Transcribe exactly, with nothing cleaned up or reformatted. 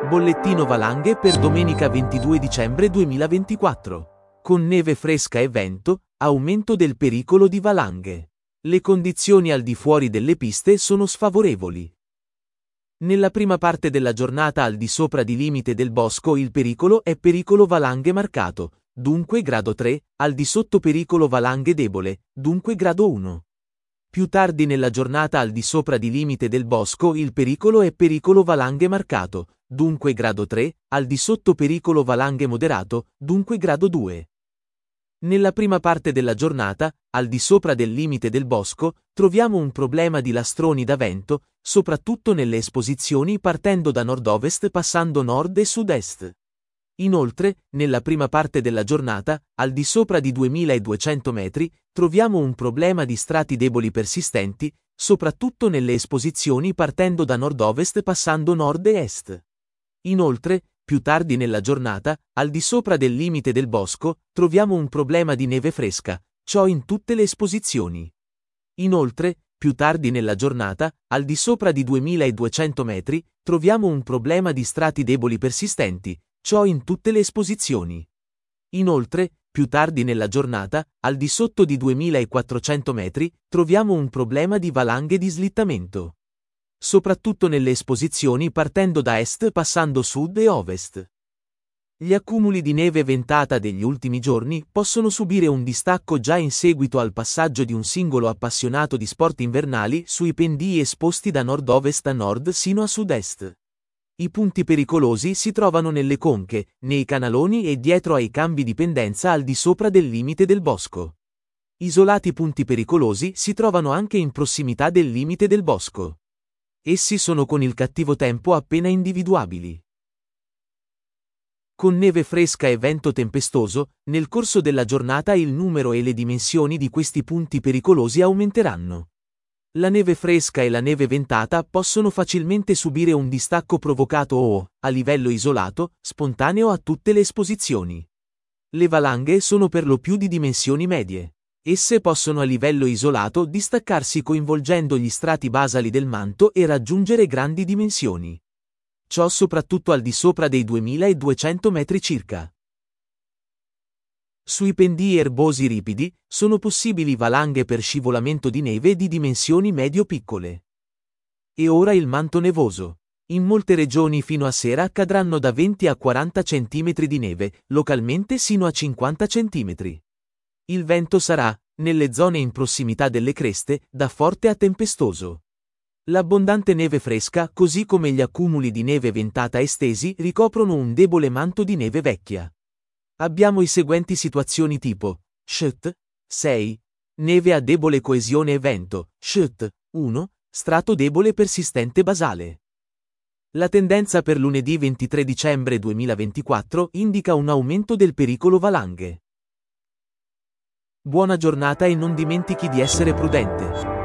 Bollettino valanghe per domenica ventidue dicembre duemilaventiquattro. Con neve fresca e vento, aumento del pericolo di valanghe. Le condizioni al di fuori delle piste sono sfavorevoli. Nella prima parte della giornata al di sopra di limite del bosco il pericolo è pericolo valanghe marcato, dunque grado tre, al di sotto pericolo valanghe debole, dunque grado uno. Più tardi nella giornata al di sopra di limite del bosco il pericolo è pericolo valanghe marcato, dunque grado tre, al di sotto pericolo valanghe moderato, dunque grado due. Nella prima parte della giornata, al di sopra del limite del bosco, troviamo un problema di lastroni da vento, soprattutto nelle esposizioni partendo da nord-ovest passando nord e sud-est. Inoltre, nella prima parte della giornata, al di sopra di duemiladuecento metri, troviamo un problema di strati deboli persistenti, soprattutto nelle esposizioni partendo da nord-ovest passando nord e est. Inoltre, più tardi nella giornata, al di sopra del limite del bosco, troviamo un problema di neve fresca, ciò in tutte le esposizioni. Inoltre, più tardi nella giornata, al di sopra di duemiladuecento metri, troviamo un problema di strati deboli persistenti, ciò in tutte le esposizioni. Inoltre, più tardi nella giornata, al di sotto di duemilaquattrocento metri, troviamo un problema di valanghe di slittamento. Soprattutto nelle esposizioni partendo da est passando sud e ovest. Gli accumuli di neve ventata degli ultimi giorni possono subire un distacco già in seguito al passaggio di un singolo appassionato di sport invernali sui pendii esposti da nord-ovest a nord sino a sud-est. I punti pericolosi si trovano nelle conche, nei canaloni e dietro ai cambi di pendenza al di sopra del limite del bosco. Isolati punti pericolosi si trovano anche in prossimità del limite del bosco. Essi sono con il cattivo tempo appena individuabili. Con neve fresca e vento tempestoso, nel corso della giornata il numero e le dimensioni di questi punti pericolosi aumenteranno. La neve fresca e la neve ventata possono facilmente subire un distacco provocato o, a livello isolato, spontaneo a tutte le esposizioni. Le valanghe sono per lo più di dimensioni medie. Esse possono a livello isolato distaccarsi coinvolgendo gli strati basali del manto e raggiungere grandi dimensioni. Ciò soprattutto al di sopra dei duemiladuecento metri circa. Sui pendii erbosi ripidi, sono possibili valanghe per scivolamento di neve di dimensioni medio-piccole. E ora il manto nevoso. In molte regioni fino a sera cadranno da venti a quaranta centimetri di neve, localmente sino a cinquanta centimetri. Il vento sarà, nelle zone in prossimità delle creste, da forte a tempestoso. L'abbondante neve fresca, così come gli accumuli di neve ventata estesi, ricoprono un debole manto di neve vecchia. Abbiamo i seguenti situazioni tipo: S H T sei, neve a debole coesione e vento, S H T uno, strato debole persistente basale. La tendenza per lunedì ventitré dicembre duemilaventiquattro indica un aumento del pericolo valanghe. Buona giornata e non dimentichi di essere prudente.